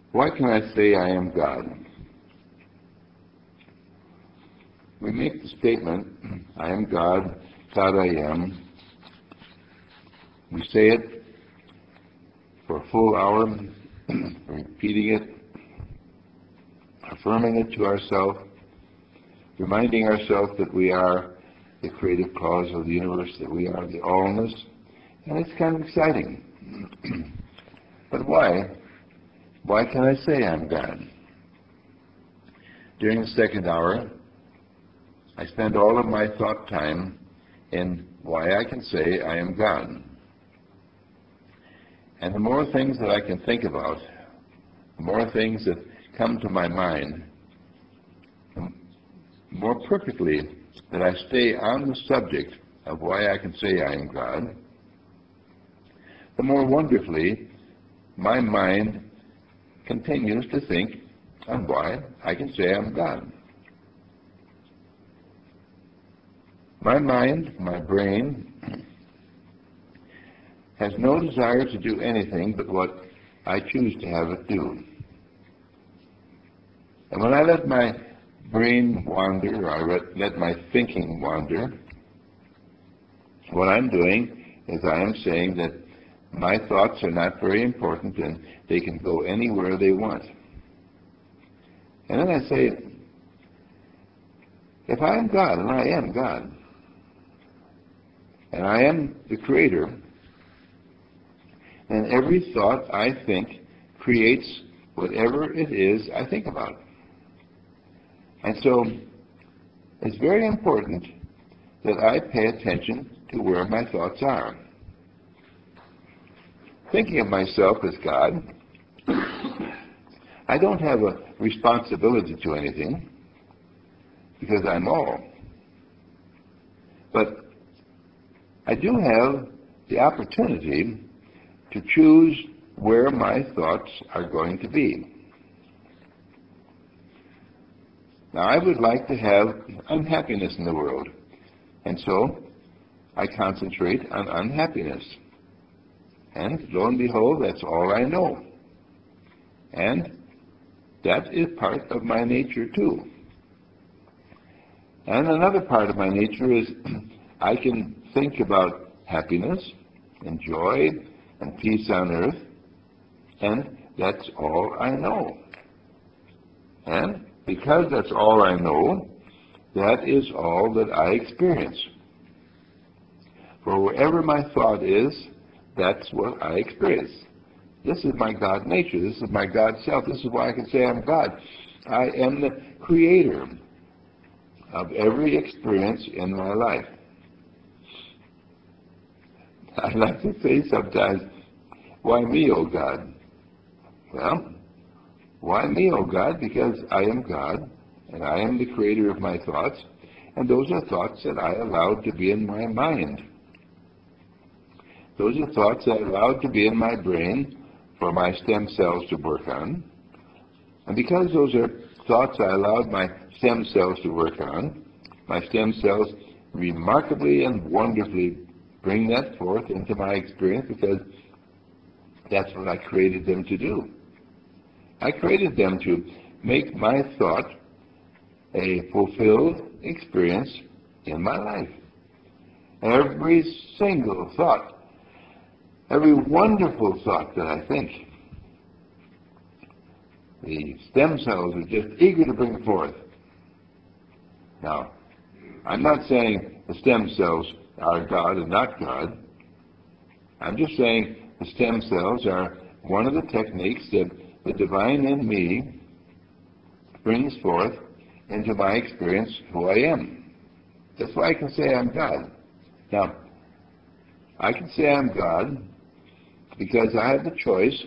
Why can I say I am God? We make the statement, I am God, God I am. We say it for a full hour, repeating it, affirming it to ourselves, reminding ourselves that we are the creative cause of the universe, that we are the allness, and it's kind of exciting. But why? Why can I say I'm God? During the second hour, I spend all of my thought time in why I can say I am God. And the more things that I can think about, the more things that come to my mind, the more perfectly that I stay on the subject of why I can say I am God, the more wonderfully my mind continues to think on why I can say I'm God. My mind, my brain, has no desire to do anything but what I choose to have it do. And when I let my brain wander, or I let my thinking wander, what I'm doing is I am saying that my thoughts are not very important and they can go anywhere they want. And then I say, if I am God, and I am God, and I am the creator, then every thought I think creates whatever it is I think about. And so it's very important that I pay attention to where my thoughts are. Thinking of myself as God, I don't have a responsibility to anything because I'm all. But I do have the opportunity to choose where my thoughts are going to be. Now, I would like to have unhappiness in the world, and so I concentrate on unhappiness. And lo and behold, that's all I know. And that is part of my nature too. And another part of my nature is I can think about happiness and joy and peace on earth, and that's all I know. And because that's all I know, that is all that I experience. For wherever my thought is, that's what I experience. This is my God nature. This is my God self. This is why I can say I'm God. I am the creator of every experience in my life. I like to say sometimes, why me, O God? Well, why me, O God? Because I am God, and I am the creator of my thoughts, and those are thoughts that I allowed to be in my mind. Those are thoughts I allowed to be in my brain for my stem cells to work on. And because those are thoughts I allowed my stem cells to work on, my stem cells remarkably and wonderfully bring that forth into my experience because that's what I created them to do. I created them to make my thought a fulfilled experience in my life. Every single thought, every wonderful thought that I think, the stem cells are just eager to bring forth. Now, I'm not saying the stem cells are God and not God. I'm just saying the stem cells are one of the techniques that the divine in me brings forth into my experience who I am. That's why I can say I'm God. Now, I can say I'm God because I have the choice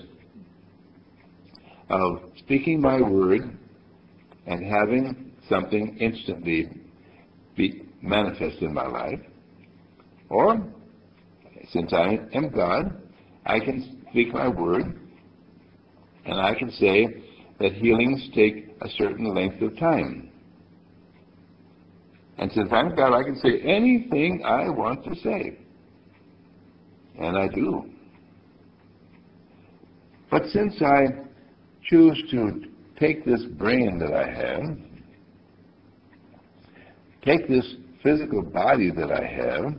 of speaking my word and having something instantly be manifest in my life. Or, since I am God, I can speak my word and I can say that healings take a certain length of time. And since I'm God, I can say anything I want to say. And I do. But since I choose to take this brain that I have, take this physical body that I have,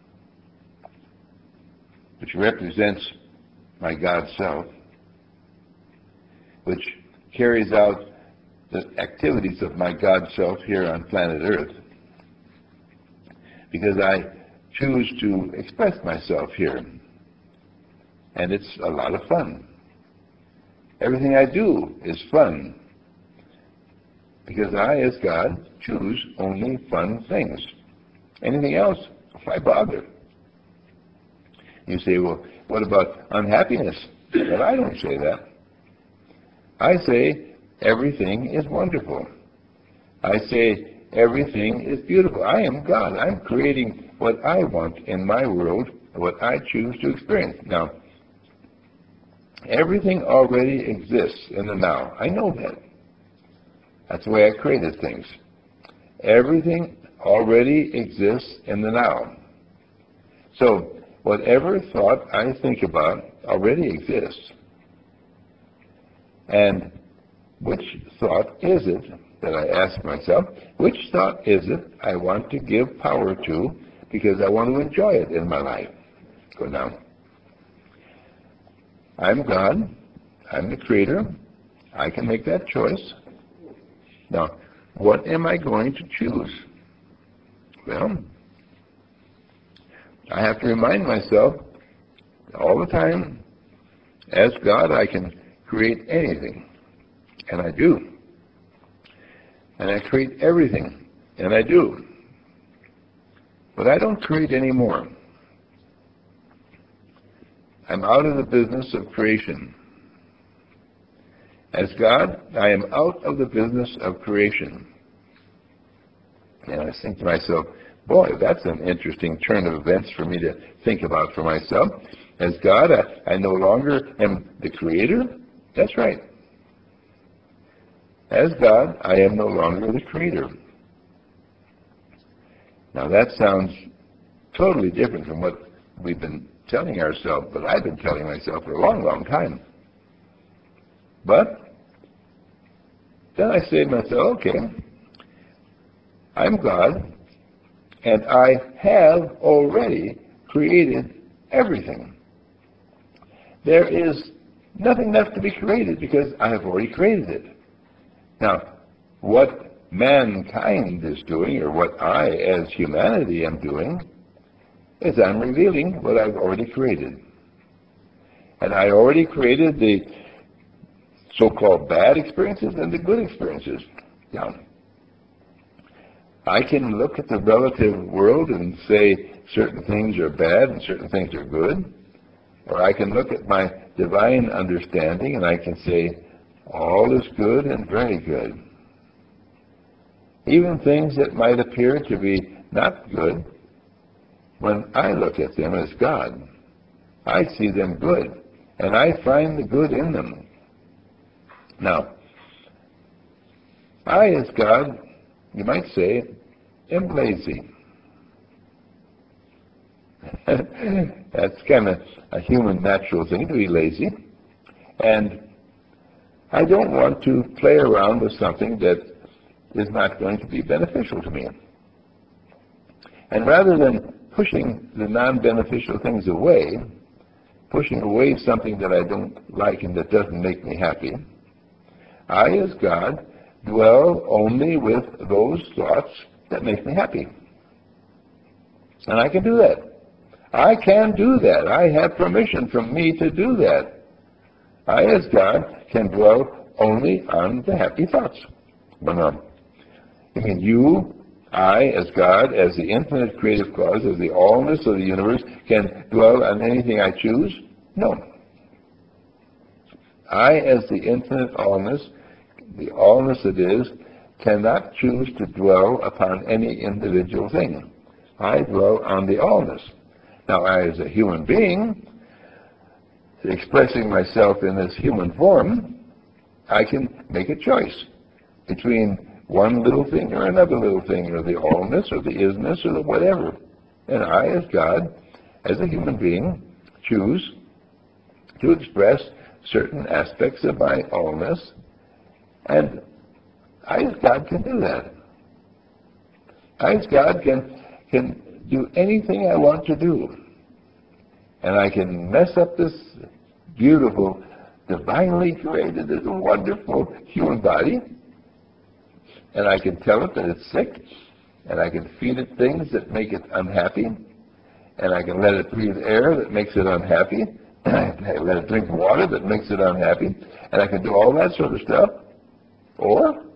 which represents my God self, which carries out the activities of my God self here on planet Earth, because I choose to express myself here. And it's a lot of fun. Everything I do is fun, because I, as God, choose only fun things. Anything else, why bother? You say, well, what about unhappiness? Well, I don't say that. I say everything is wonderful. I say everything is beautiful. I am God. I'm creating what I want in my world, what I choose to experience. Now, everything already exists in the now. I know that. That's the way I created things. Everything already exists in the now. So, whatever thought I think about already exists. And which thought is it that I ask myself, which thought is it I want to give power to because I want to enjoy it in my life? Go down. I'm God. I'm the creator. I can make that choice. Now, what am I going to choose? Well, I have to remind myself all the time, as God, I can create anything, and I do. And I create everything, and I do. But I don't create anymore. I'm out of the business of creation. As God, I am out of the business of creation. And I think to myself, boy, that's an interesting turn of events for me to think about for myself. As God, I no longer am the creator. That's right. As God, I am no longer the creator. Now that sounds totally different from what we've been telling ourselves, but I've been telling myself for a long, long time. But then I say to myself, okay, I'm God, and I have already created everything. There is nothing left to be created because I have already created it. Now, what mankind is doing, or what I as humanity am doing, is I'm revealing what I've already created. And I already created the so-called bad experiences and the good experiences. Now, I can look at the relative world and say certain things are bad and certain things are good. Or I can look at my divine understanding and I can say, all is good and very good. Even things that might appear to be not good, when I look at them as God, I see them good, and I find the good in them. Now, I as God, you might say, am lazy. That's kind of a human natural thing, to be lazy. And I don't want to play around with something that is not going to be beneficial to me. And rather than pushing the non-beneficial things away, pushing away something that I don't like and that doesn't make me happy, I, as God, dwell only with those thoughts that make me happy. And I can do that. I can do that. I have permission from me to do that. I, as God, can dwell only on the happy thoughts. But no. I mean, you, I, as God, as the infinite creative cause, as the allness of the universe, can dwell on anything I choose? No. I, as the infinite allness, the allness it is, cannot choose to dwell upon any individual thing. I dwell on the allness. Now, I, as a human being, expressing myself in this human form, I can make a choice between one little thing or another little thing, or the allness, or the isness, or the whatever. And I, as God, as a human being, choose to express certain aspects of my allness, and I, as God, can do that. I, as God, can do anything I want to do. And I can mess up this beautiful, divinely created, this wonderful human body, and I can tell it that it's sick, and I can feed it things that make it unhappy, and I can let it breathe air that makes it unhappy, and I let it drink water that makes it unhappy, and I can do all that sort of stuff. Or,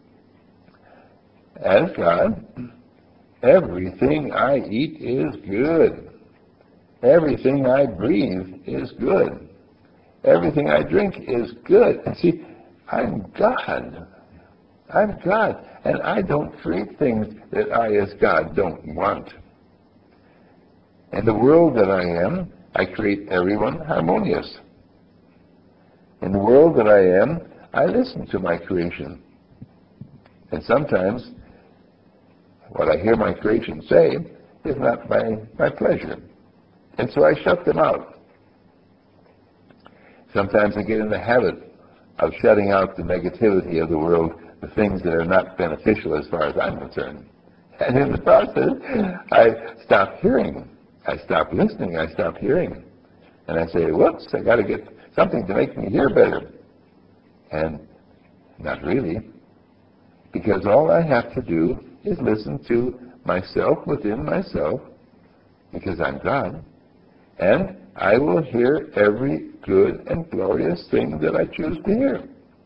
as God, everything I eat is good. Everything I breathe is good. Everything I drink is good. And see, I'm God. I'm God. And I don't create things that I, as God, don't want. In the world that I am, I create everyone harmonious. In the world that I am, I listen to my creation. And sometimes what I hear my creation say is not my pleasure. And so I shut them out. Sometimes I get in the habit of shutting out the negativity of the world, the things that are not beneficial as far as I'm concerned. And in the process, I stop hearing. I stop listening. I stop hearing. And I say, whoops, I got to get something to make me hear better. And not really. Because all I have to do is listen to myself within myself, because I'm God, and I will hear every good and glorious thing that I choose to hear.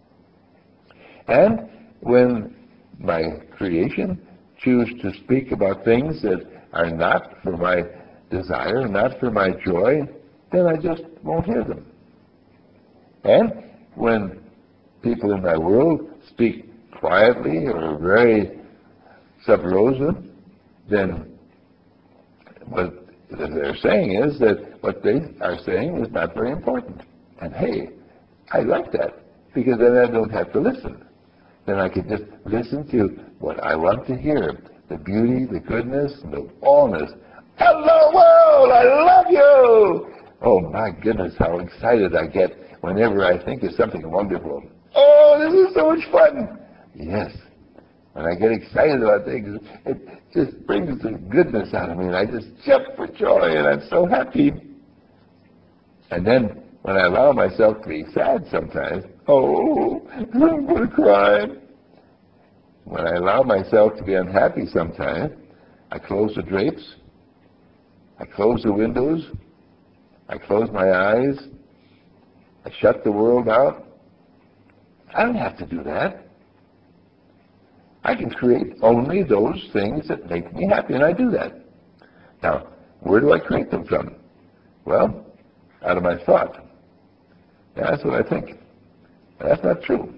And when my creation choose to speak about things that are not for my desire, not for my joy, then I just won't hear them. And when people in my world speak quietly or very sub rosa, then what they're saying is that what they are saying is not very important. And hey, I like that, because then I don't have to listen. Then I can just listen to what I want to hear, the beauty, the goodness, the allness. Hello world, I love you! Oh my goodness, how excited I get whenever I think of something wonderful. Oh, this is so much fun! Yes. When I get excited about things, it just brings the goodness out of me, and I just jump for joy, and I'm so happy. And then when I allow myself to be sad sometimes, oh, I'm going to cry. When I allow myself to be unhappy sometimes, I close the drapes, I close the windows, I close my eyes, I shut the world out. I don't have to do that. I can create only those things that make me happy, and I do that. Now, where do I create them from? Well, out of my thought. That's what I think. That's not true.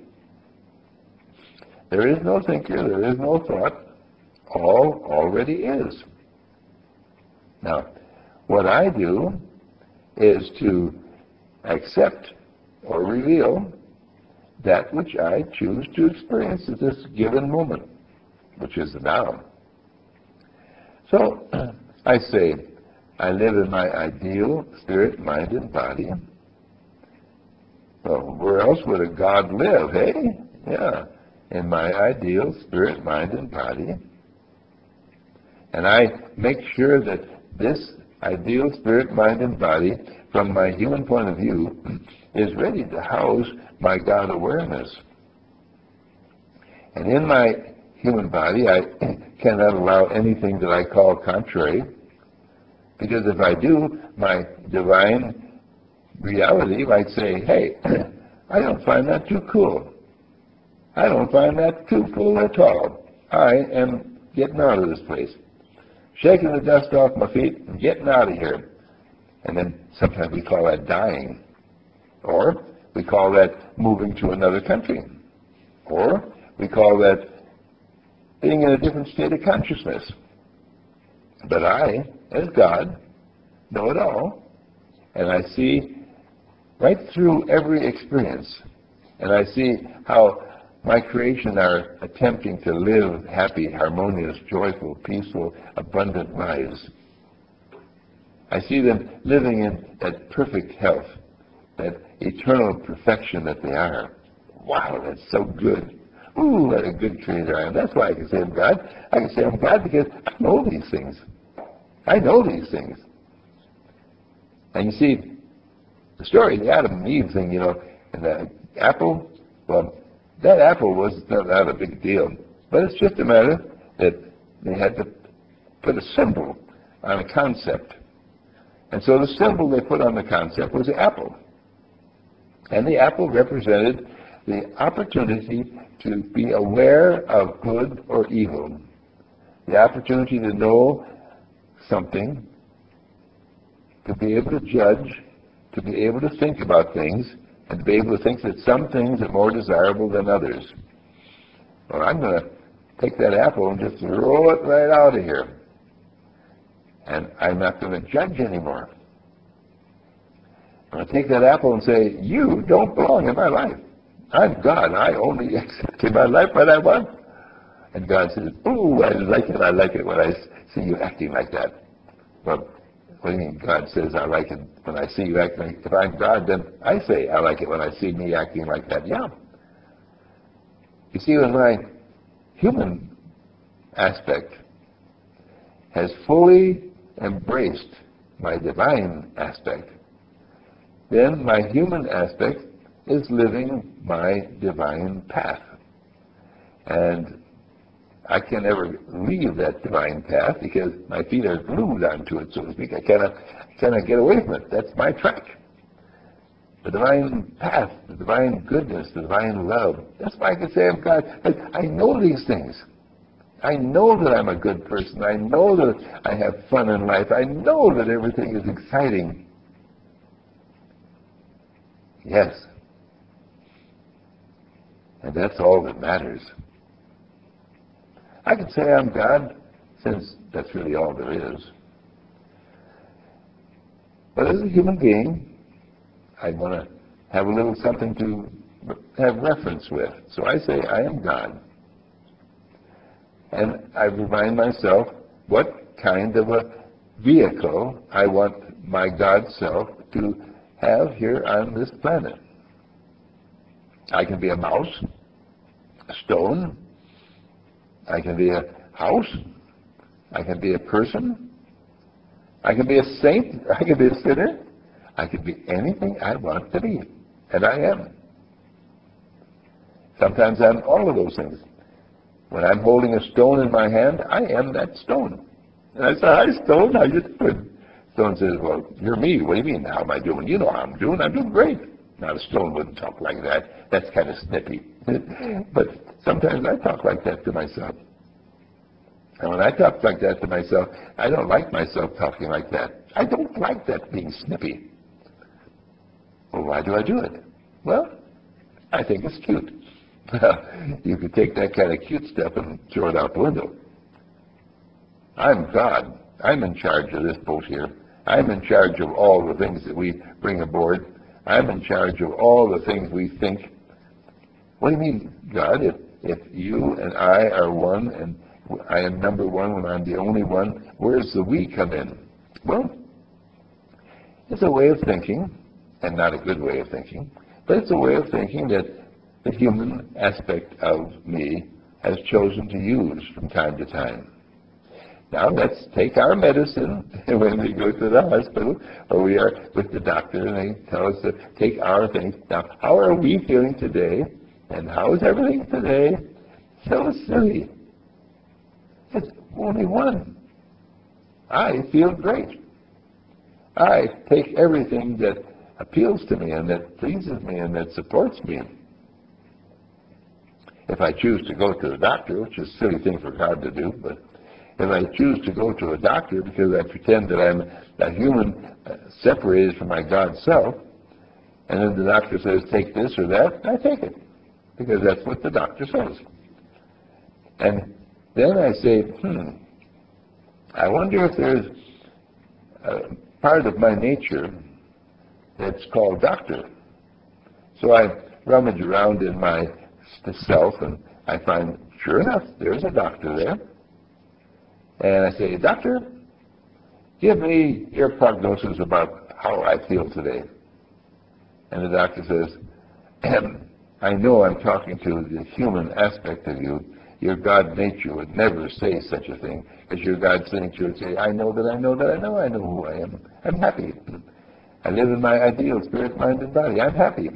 There is no thinker, there is no thought. All already is. Now, what I do is to accept or reveal that which I choose to experience at this given moment, which is the now. So, I say, I live in my ideal spirit, mind, and body. Well, where else would a God live, eh? Yeah, in my ideal spirit, mind, and body. And I make sure that this ideal spirit, mind, and body, from my human point of view, is ready to house my God awareness. And in my human body, I cannot allow anything that I call contrary, because if I do, my divine reality might say, hey, I don't find that too cool. I don't find that too cool at all. I am getting out of this place, shaking the dust off my feet and getting out of here. And then sometimes we call that dying. Or we call that moving to another country. Or we call that being in a different state of consciousness. But I, as God, know it all, and I see right through every experience, and I see how my creation are attempting to live happy, harmonious, joyful, peaceful, abundant lives. I see them living in that perfect health, that eternal perfection that they are. Wow, that's so good. Ooh, what a good creator I am. That's why I can say I'm God. I can say I'm God because I know these things. I know these things. And you see, the story of the Adam and Eve thing, and the apple, well, that apple was not a big deal. But it's just a matter that they had to put a symbol on a concept. And so the symbol they put on the concept was the apple. And the apple represented the opportunity to be aware of good or evil, the opportunity to know something, to be able to judge, to be able to think about things, and to be able to think that some things are more desirable than others. Well, I'm going to take that apple and just throw it right out of here. And I'm not going to judge anymore. I'm going to take that apple and say, you don't belong in my life. I'm God. I only accept in my life what I want. And God says, ooh, I like it when I see you acting like that. Well, what do you mean God says I like it when I see you acting like that? If I'm God, then I say I like it when I see me acting like that. Yeah. You see, when my human aspect has fully embraced my divine aspect, then my human aspect is living my divine path. And I can never leave that divine path because my feet are glued onto it, so to speak. I cannot get away from it. That's my track. The divine path, the divine goodness, the divine love. That's why I can say I'm God. I know these things. I know that I'm a good person. I know that I have fun in life. I know that everything is exciting. Yes. And that's all that matters. I can say I'm God, since that's really all there is. But as a human being, I want to have a little something to have reference with. So I say I am God. And I remind myself what kind of a vehicle I want my God self to have here on this planet. I can be a mouse, a stone, I can be a house, I can be a person, I can be a saint, I can be a sinner, I can be anything I want to be, and I am. Sometimes I'm all of those things. When I'm holding a stone in my hand, I am that stone. And I say, hi, Stone, how you doing? Stone says, well, you're me. What do you mean, how am I doing? You know how I'm doing. I'm doing great. Now, the stone wouldn't talk like that. That's kind of snippy. But sometimes I talk like that to myself. And when I talk like that to myself, I don't like myself talking like that. I don't like that being snippy. Well, why do I do it? Well, I think it's cute. You could take that kind of cute stuff and throw it out the window. I'm God. I'm in charge of this boat here. I'm in charge of all the things that we bring aboard. I'm in charge of all the things we think. What do you mean, God? If you and I are one, and I am number one when I'm the only one, where's the we come in? Well, it's a way of thinking, and not a good way of thinking, but it's a way of thinking that the human aspect of me has chosen to use from time to time. Now let's take our medicine when we go to the hospital or we are with the doctor and they tell us to take our things. Now, how are we feeling today? And how is everything today? So silly. It's only one. I feel great. I take everything that appeals to me and that pleases me and that supports me. If I choose to go to the doctor, which is a silly thing for God to do, but if I choose to go to a doctor because I pretend that I'm a human separated from my God self, and then the doctor says, take this or that, I take it, because that's what the doctor says. And then I say, I wonder if there's a part of my nature that's called doctor. So I rummage around in my self, and I find, sure enough, there's a doctor there. And I say, doctor, give me your prognosis about how I feel today. And the doctor says, I know I'm talking to the human aspect of you. Your God nature would never say such a thing, because your God nature would say, I know that I know that I know I know who I am. I'm happy. I live in my ideal spirit, mind, and body. I'm happy.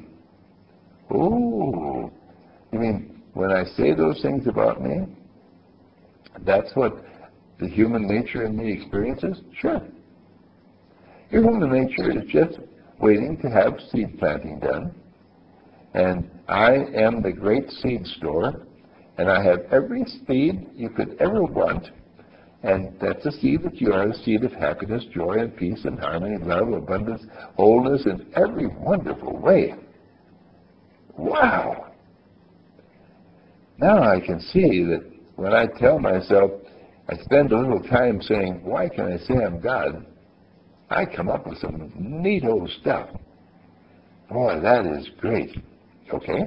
Oh, you mean when I say those things about me, that's what the human nature in me experiences? Sure. Your human nature is just waiting to have seed planting done. And I am the great seed store, and I have every seed you could ever want. And that's a seed that you are, a seed of happiness, joy, and peace, and harmony, love, abundance, wholeness in every wonderful way. Wow! Now I can see that when I tell myself, I spend a little time saying, why can I say I'm God? I come up with some neato stuff. Boy, that is great. Okay?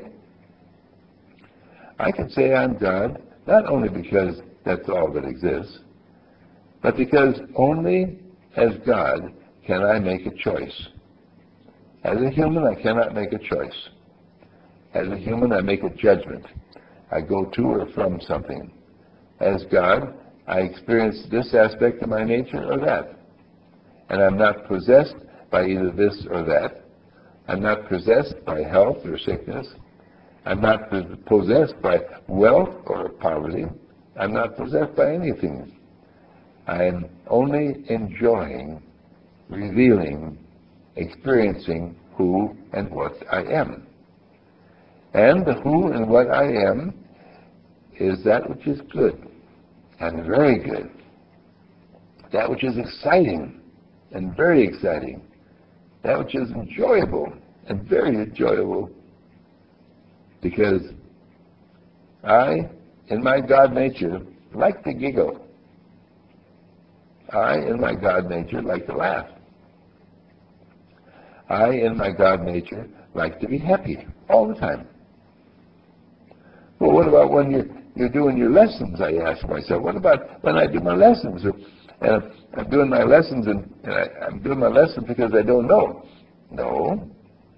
I can say I'm God not only because that's all that exists, but because only as God can I make a choice. As a human, I cannot make a choice. As a human, I make a judgment. I go to or from something. As God, I experience this aspect of my nature or that. And I'm not possessed by either this or that. I'm not possessed by health or sickness. I'm not possessed by wealth or poverty. I'm not possessed by anything. I am only enjoying, revealing, experiencing who and what I am. And the who and what I am is that which is good and very good. That which is exciting and very exciting. That which is enjoyable and very enjoyable. Because I, in my God nature, like to giggle. I, in my God nature, like to laugh. I, in my God nature, like to be happy all the time. Well, what about when you're doing your lessons, I ask myself. What about when I do my lessons? And I'm doing my lessons, and I'm doing my lessons because I don't know. No.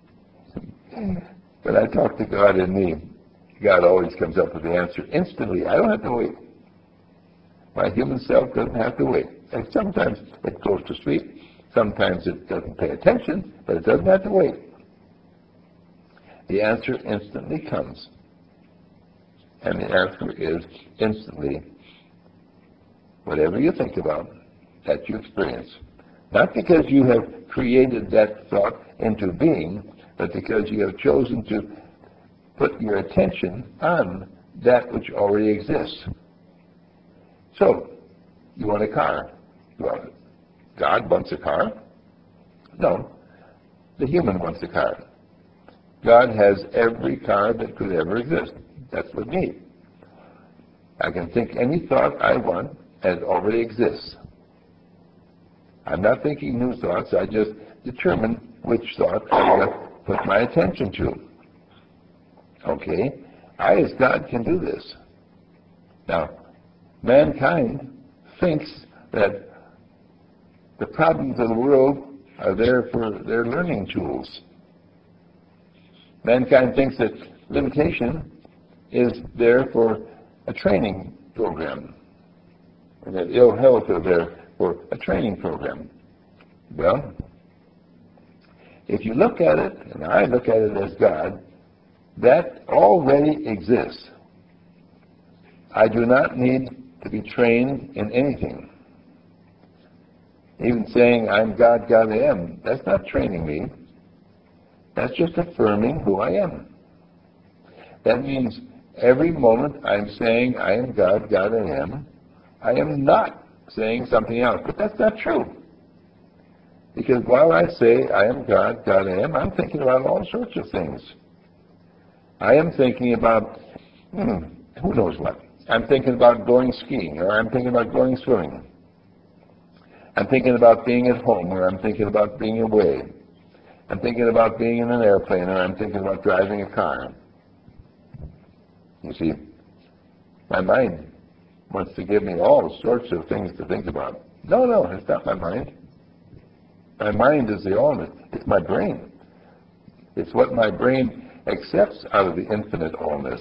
When I talk to God in me, God always comes up with the answer instantly. I don't have to wait. My human self doesn't have to wait. And sometimes it goes to sleep. Sometimes it doesn't pay attention, but it doesn't have to wait. The answer instantly comes. And the answer is instantly whatever you think about, that you experience. Not because you have created that thought into being, but because you have chosen to put your attention on that which already exists. So, you want a car. Well, God wants a car? No. The human wants a car. God has every car that could ever exist. That's with me. I can think any thought I want as already exists. I'm not thinking new thoughts. I just determine which thought I'm going to put my attention to. Okay? I, as God, can do this. Now, mankind thinks that the problems of the world are there for their learning tools. Mankind thinks that limitation is there for a training program, and that ill health are there for a training program. Well, if you look at it, and I look at it as God, that already exists. I do not need to be trained in anything. Even saying, I'm God, God I am, that's not training me. That's just affirming who I am. That means every moment I'm saying, I am God, God I am not saying something else. But that's not true. Because while I say, I am God, God I am, I'm thinking about all sorts of things. I am thinking about, who knows what. I'm thinking about going skiing, or I'm thinking about going swimming. I'm thinking about being at home, or I'm thinking about being away. I'm thinking about being in an airplane, or I'm thinking about driving a car. You see, my mind wants to give me all sorts of things to think about. No, it's not my mind. My mind is the element. It's my brain. It's what my brain accepts out of the infinite allness.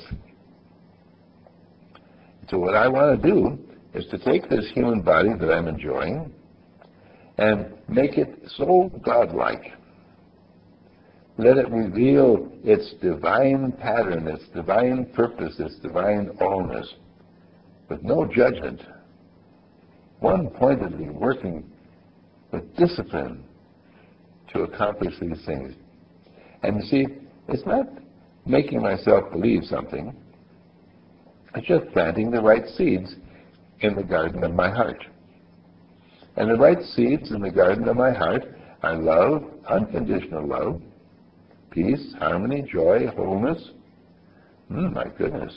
So what I want to do is to take this human body that I'm enjoying and make it so godlike. Let it reveal its divine pattern, its divine purpose, its divine allness, with no judgment, one-pointedly working with discipline to accomplish these things. And you see, it's not making myself believe something. It's just planting the right seeds in the garden of my heart. And the right seeds in the garden of my heart are love, unconditional love, peace, harmony, joy, wholeness. My goodness.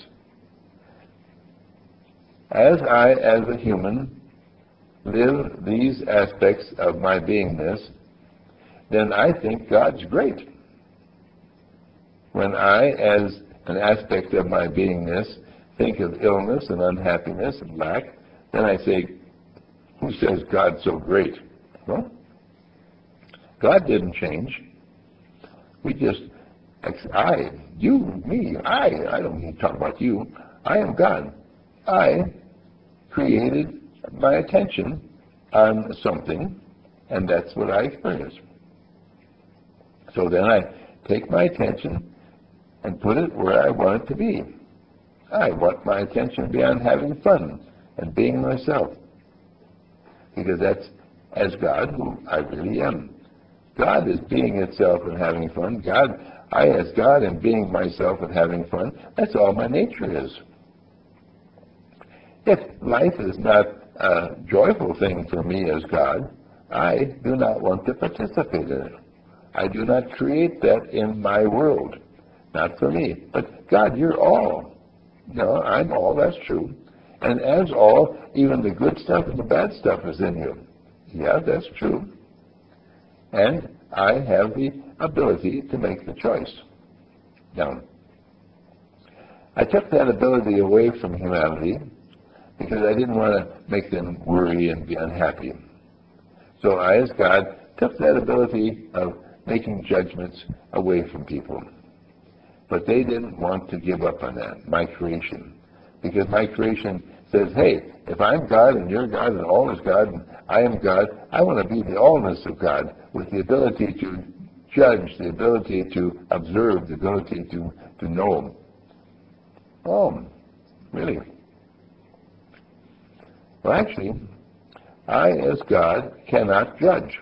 As I, as a human, live these aspects of my beingness, then I think God's great. When I, as an aspect of my beingness, think of illness and unhappiness and lack, then I say, who says God's so great? Well, God didn't change. We just, I don't need to talk about you. I am God. I created my attention on something, and that's what I experience. So then I take my attention and put it where I want it to be. I want my attention to be on having fun and being myself, because that's as God who I really am. God is being itself and having fun. I as God am being myself and having fun. That's all my nature is. If life is not a joyful thing for me as God, I do not want to participate in it. I do not create that in my world. Not for me. But God, you're all. No, I'm all, that's true. And as all, even the good stuff and the bad stuff is in you. Yeah, that's true. And I have the ability to make the choice. Now, I took that ability away from humanity because I didn't want to make them worry and be unhappy. So I, as God, took that ability of making judgments away from people. But they didn't want to give up on that, my creation. Because my creation says, hey, if I'm God and you're God and all is God and I am God, I want to be the allness of God with the ability to judge, the ability to observe, the ability to know. Oh, really? Well, actually, I, as God, cannot judge.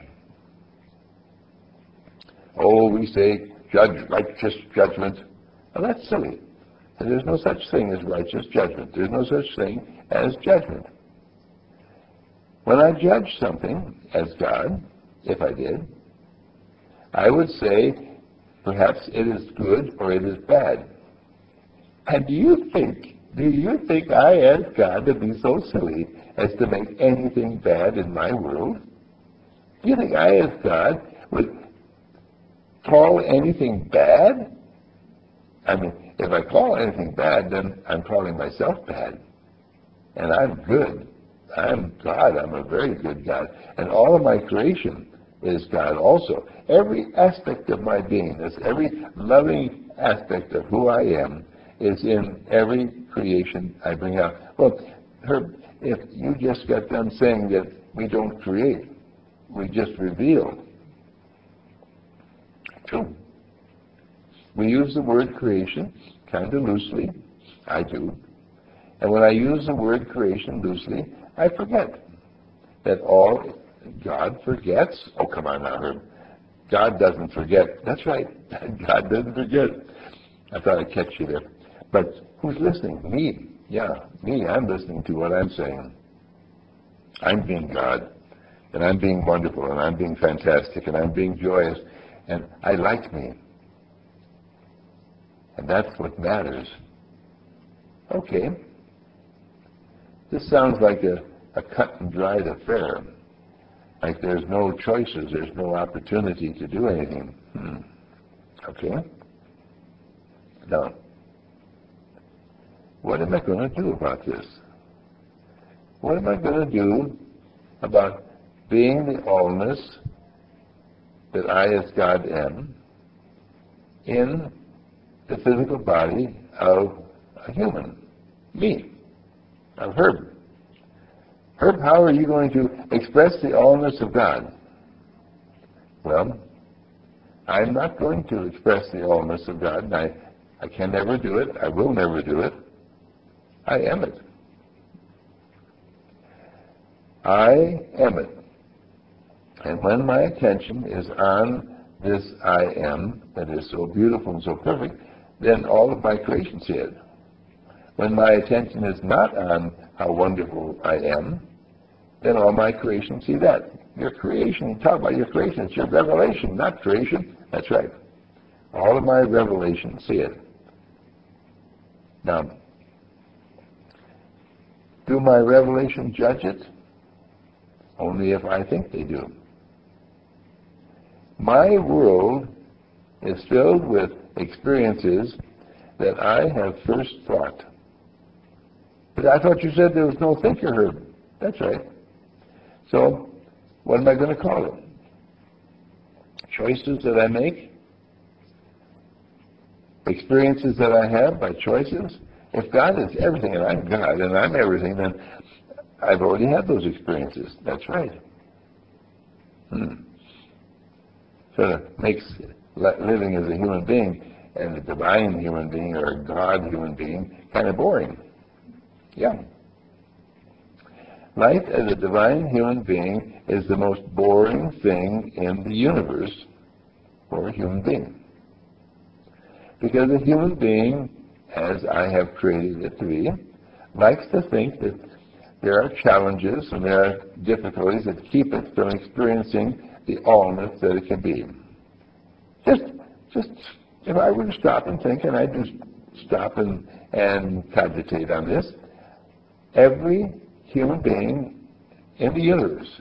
Oh, we say, judge, righteous judgment. Well, that's silly. There's no such thing as righteous judgment. There's no such thing as judgment. When I judge something as God, if I did, I would say perhaps it is good or it is bad. And do you think I, as God, would be so silly as to make anything bad in my world? Do you think I, as God, would call anything bad? I mean, if I call anything bad, then I'm calling myself bad. And I'm good. I'm God. I'm a very good God. And all of my creation is God also. Every aspect of my beingness, every loving aspect of who I am is in every creation I bring out. Well, Herb, if you just got done saying that we don't create, we just reveal. True. We use the word creation kind of loosely. I do. And when I use the word creation loosely, I forget that all God forgets. Oh, come on now, Herb. God doesn't forget. That's right. God doesn't forget. I thought I'd catch you there. But who's listening? Me. Yeah, me. I'm listening to what I'm saying. I'm being God, and I'm being wonderful, and I'm being fantastic, and I'm being joyous, and I like me. And that's what matters. Okay. This sounds like a cut and dried affair. Like there's no choices, there's no opportunity to do anything. Okay. Now, what am I going to do about this? What am I going to do about being the allness that I as God am, in the physical body of a human, me, of Herb. Herb, how are you going to express the allness of God? Well, I'm not going to express the allness of God, and I can never do it. I will never do it. I am it. I am it. And when my attention is on this I am that is so beautiful and so perfect, then all of my creation see it. When my attention is not on how wonderful I am, then all my creation see that. Your creation, you talk about your creation, it's your revelation, not creation. That's right. All of my revelation see it. Now, do my revelation judge it? Only if I think they do. My world is filled with experiences that I have first thought. But I thought you said there was no thinker, Herb. That's right. So, what am I going to call it? Choices that I make? Experiences that I have by choices? If God is everything and I'm God and I'm everything, then I've already had those experiences. That's right. So it makes living as a human being and a divine human being or a God human being kind of boring. Yeah. Life as a divine human being is the most boring thing in the universe for a human being. Because a human being, as I have created it to be, likes to think that there are challenges and there are difficulties that keep it from experiencing the allness that it can be. Just if I were to stop and think, and I do stop and cogitate on this, every human being in the universe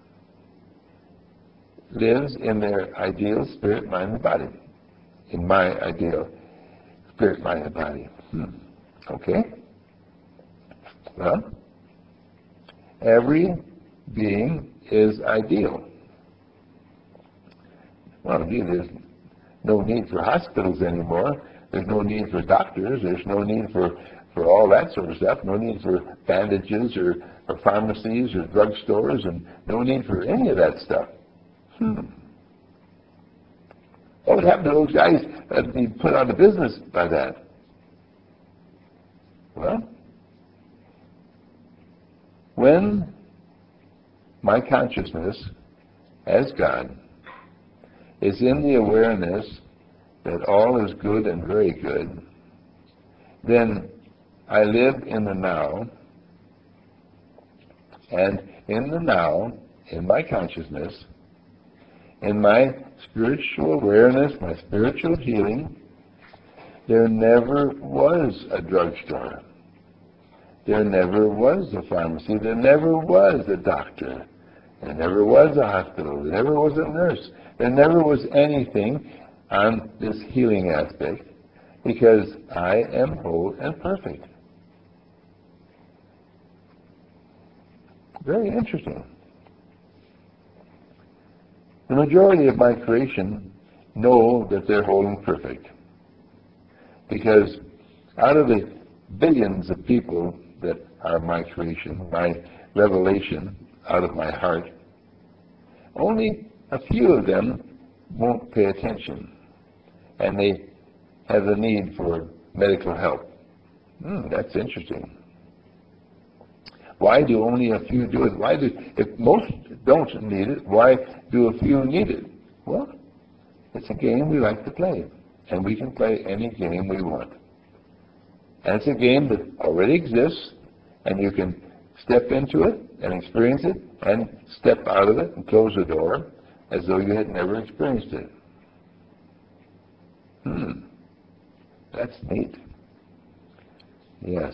lives in their ideal spirit, mind, and body. In my ideal spirit, mind, and body. Okay? Well, every being is ideal. Well, indeed, there's no need for hospitals anymore. There's no need for doctors. There's no need for all that sort of stuff. No need for bandages or pharmacies or drugstores, and no need for any of that stuff. What would happen to those guys that'd be put out of business by that? Well, when my consciousness as God is in the awareness that all is good and very good, then I live in the now, and in the now, in my consciousness, in my spiritual awareness, my spiritual healing, there never was a drugstore. There never was a pharmacy. There never was a doctor. There never was a hospital. There never was a nurse. There never was anything on this healing aspect, because I am whole and perfect. Very interesting. The majority of my creation know that they're whole and perfect, because out of the billions of people that are my creation, my revelation out of my heart, only a few of them won't pay attention, and they have the need for medical help. That's interesting. Why do only a few do it? If most don't need it, why do a few need it? Well, it's a game we like to play, and we can play any game we want. And it's a game that already exists, and you can step into it and experience it, and step out of it and close the door as though you had never experienced it. That's neat. Yes.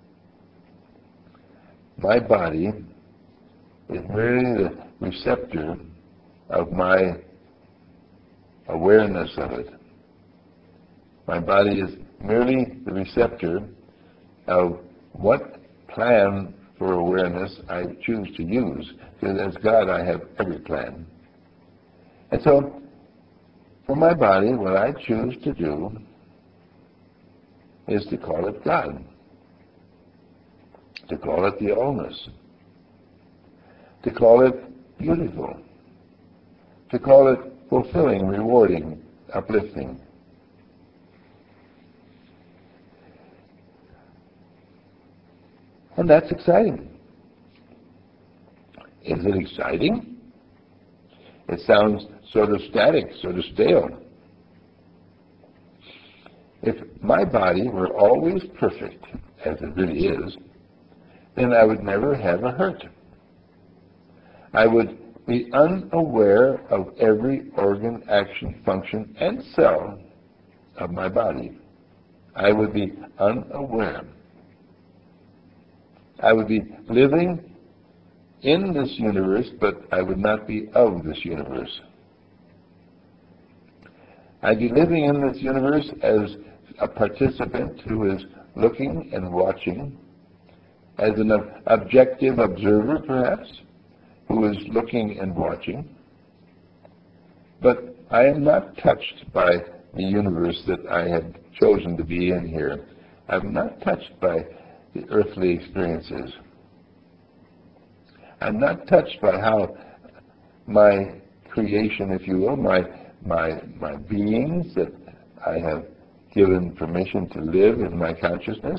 My body is merely the receptor of my awareness of it. My body is merely the receptor of what plan for awareness I choose to use. Because as God, I have every plan. And so, For my body, what I choose to do is to call it God, to call it the allness, to call it beautiful, to call it fulfilling, rewarding, uplifting. And that's exciting. Is it exciting? It sounds sort of static, sort of stale. If my body were always perfect, as it really is, then I would never have a hurt. I would be unaware of every organ, action, function, and cell of my body. I would be unaware. I would be living in this universe, but I would not be of this universe. I'd be living in this universe as a participant who is looking and watching, as an objective observer, perhaps, who is looking and watching. But I am not touched by the universe that I have chosen to be in here. I'm not touched by the earthly experiences. I'm not touched by how my creation, if you will, my beings that I have given permission to live in my consciousness,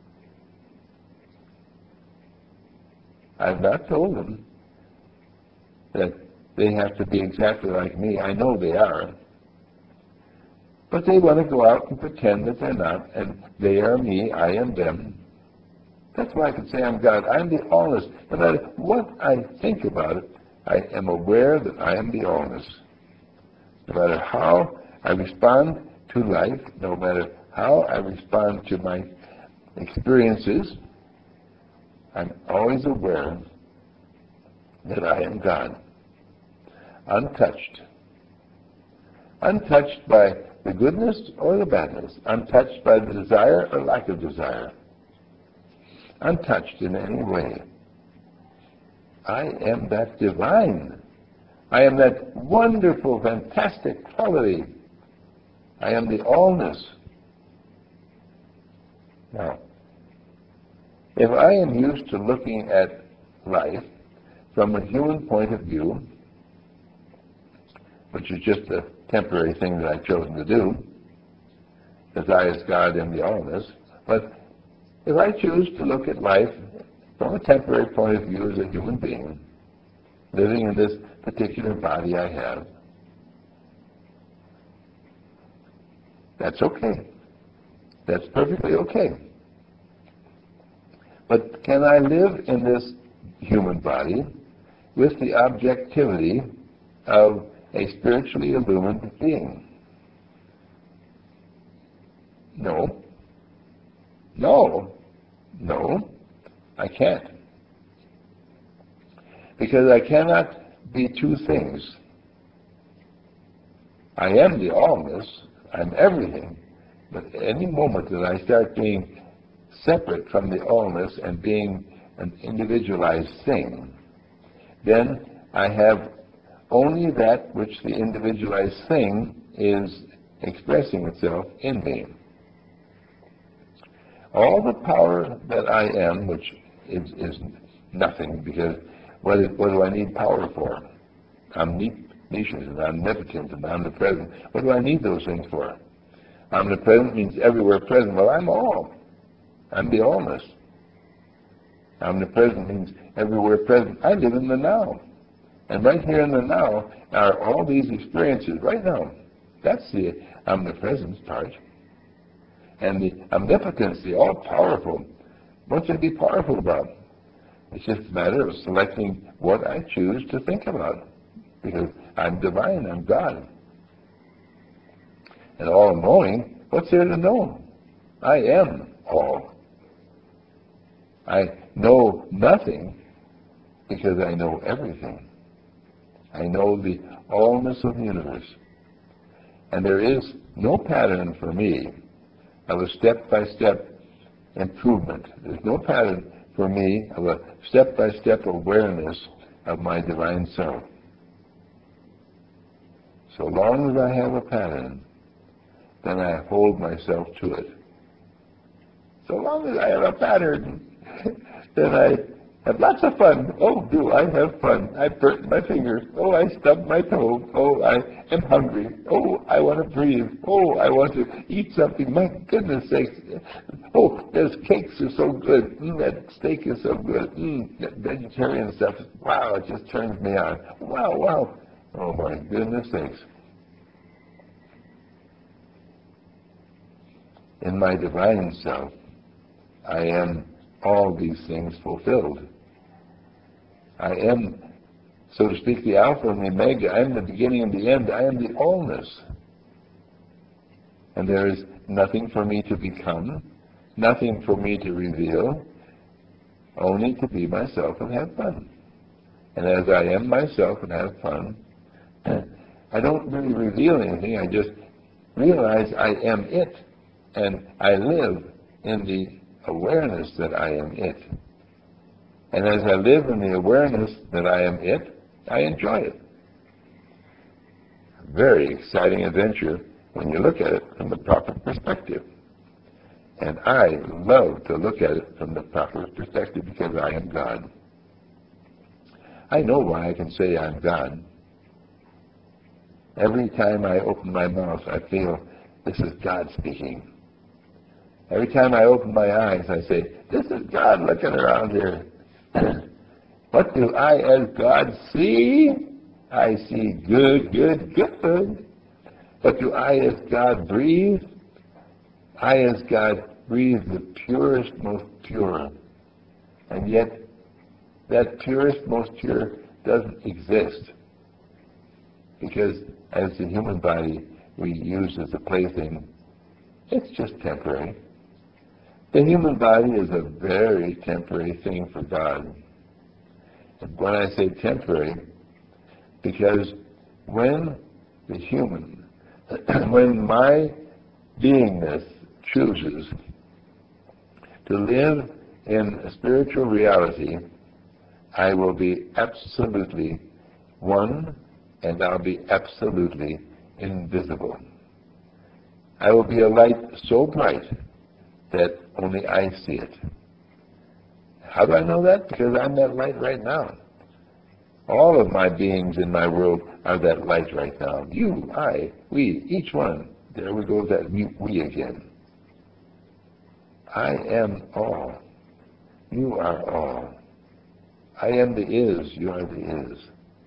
I've not told them that they have to be exactly like me. I know they are. But they want to go out and pretend that they're not, and they are me, I am them. That's why I can say I'm God. I'm the allness. No matter what I think about it, I am aware that I am the allness. No matter how I respond to life, no matter how I respond to my experiences, I'm always aware that I am God. Untouched. Untouched by the goodness or the badness. Untouched by the desire or lack of desire. Untouched in any way. I am that divine. I am that wonderful, fantastic quality. I am the allness. Now, if I am used to looking at life from a human point of view, which is just a temporary thing that I've chosen to do, as I as God am the allness, but if I choose to look at life from a temporary point of view as a human being, living in this particular body I have, that's okay. That's perfectly okay. But can I live in this human body with the objectivity of a spiritually illumined being? No. No, I can't. Because I cannot be two things. I am the allness, I'm everything, but any moment that I start being separate from the allness and being an individualized thing, then I have only that which the individualized thing is expressing itself in me. All the power that I am, which is nothing, because what do I need power for? Omniscient and omnipotent and omnipresent. What do I need those things for? Omnipresent means everywhere present. Well, I'm all. I'm the allness. Omnipresent means everywhere present. I live in the now. And right here in the now are all these experiences right now. That's the omnipresence part. And the omnipotence, the all-powerful. What should be powerful about? It's just a matter of selecting what I choose to think about. Because I'm divine, I'm God. And all-knowing, what's there to know? I am all. I know nothing because I know everything. I know the allness of the universe. And there is no pattern for me of a step-by-step improvement. There's no pattern for me of a step-by-step awareness of my divine self. So long as I have a pattern, then I hold myself to it. So long as I have a pattern, then I have lots of fun. Oh, do I have fun? I burnt my fingers. Oh, I stubbed my toe. Oh, I am hungry. Oh, I want to breathe. Oh, I want to eat something. My goodness sakes. Oh, those cakes are so good. That steak is so good. That vegetarian stuff. Wow, it just turns me on. Wow, wow. Oh, my goodness sakes. In my divine self, I am all these things fulfilled. I am, so to speak, the Alpha and the Omega. I am the beginning and the end. I am the allness. And there is nothing for me to become, nothing for me to reveal, only to be myself and have fun. And as I am myself and have fun, I don't really reveal anything. I just realize I am it. And I live in the awareness that I am it. And as I live in the awareness that I am it, I enjoy it. Very exciting adventure when you look at it from the proper perspective. And I love to look at it from the proper perspective because I am God. I know why I can say I'm God. Every time I open my mouth, I feel this is God speaking. Every time I open my eyes, I say, this is God looking around here. What do I as God see? I see good, good, good. What do I as God breathe? I as God breathe the purest, most pure. And yet, that purest, most pure doesn't exist. Because as the human body we use as a plaything, it's just temporary. The human body is a very temporary thing for God. And when I say temporary, because when the human, when my beingness chooses to live in a spiritual reality, I will be absolutely one, and I'll be absolutely invisible. I will be a light so bright that only I see it. How do I know that? Because I'm that light right now. All of my beings in my world are that light right now. You, I, we, each one. There we go, that we again. I am all. You are all. I am the is. You are the is.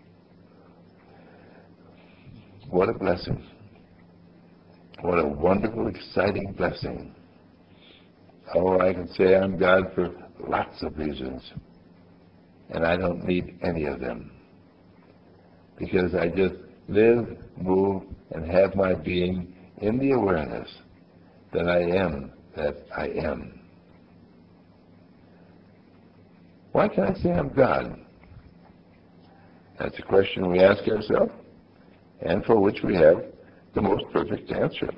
What a blessing. What a wonderful, exciting blessing. Oh, I can say I'm God for lots of reasons. And I don't need any of them. Because I just live, move, and have my being in the awareness that I am that I am. Why can I say I'm God? That's a question we ask ourselves, and for which we have the most perfect answer.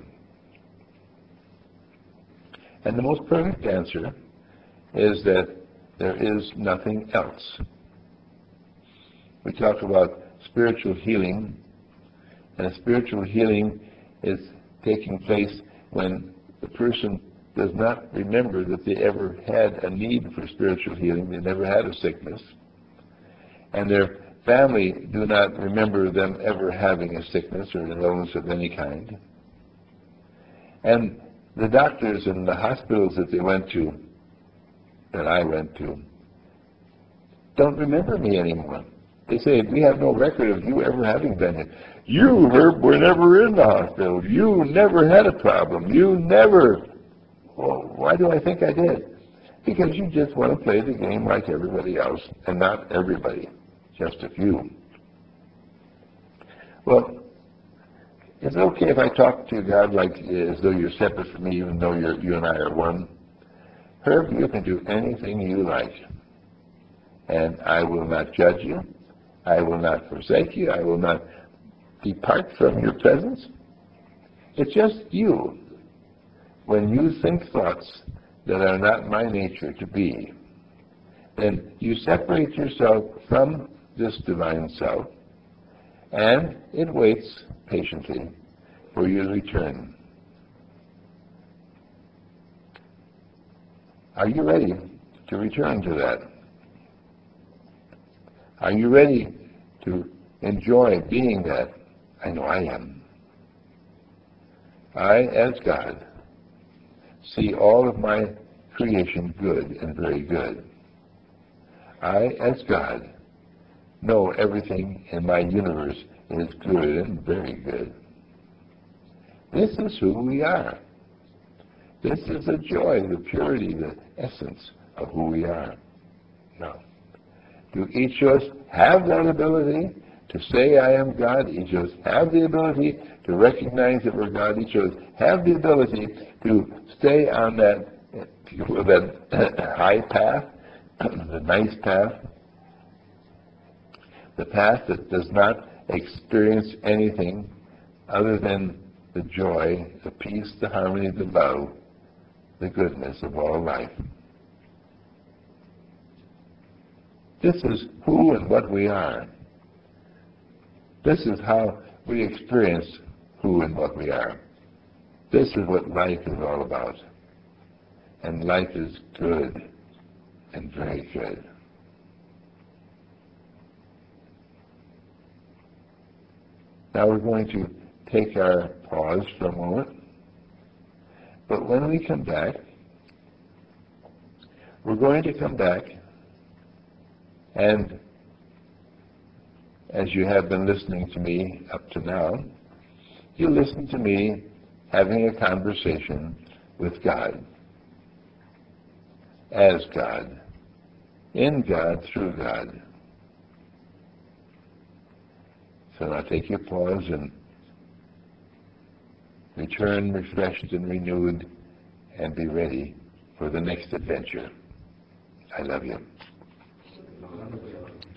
And the most perfect answer is that there is nothing else. We talk about spiritual healing, and spiritual healing is taking place when the person does not remember that they ever had a need for spiritual healing. They never had a sickness. And their family do not remember them ever having a sickness or an illness of any kind. And the doctors and the hospitals that they went to, that I went to, don't remember me anymore. They say, we have no record of you ever having been here. You, Herb, were never in the hospital. You never had a problem. You never. Well, why do I think I did? Because you just want to play the game like everybody else, and not everybody, just a few. Well, is it okay if I talk to God like as though you're separate from me, even though you and I are one? Herb, you can do anything you like, and I will not judge you. I will not forsake you. I will not depart from your presence. It's just you. When you think thoughts that are not my nature to be, then you separate yourself from this divine self, and it waits patiently for you to return. Are you ready to return to that? Are you ready to enjoy being that? I know I am. I, as God, see all of my creation good and very good. I, as God, know everything in my universe is good and very good. This is who we are. This is the joy, the purity, the essence of who we are. Now, do each of us have that ability to say, I am God? Each of us have the ability to recognize that we're God? Each of us have the ability to stay on that high path, the nice path, the path that does not experience anything other than the joy, the peace, the harmony, the love, the goodness of all life. This is who and what we are. This is how we experience who and what we are. This is what life is all about. And life is good and very good. Now we're going to take our pause for a moment. But when we come back, we're going to come back and, as you have been listening to me up to now, you listen to me having a conversation with God, as God, in God, through God. So now take your pause and return refreshed and renewed and be ready for the next adventure. I love you.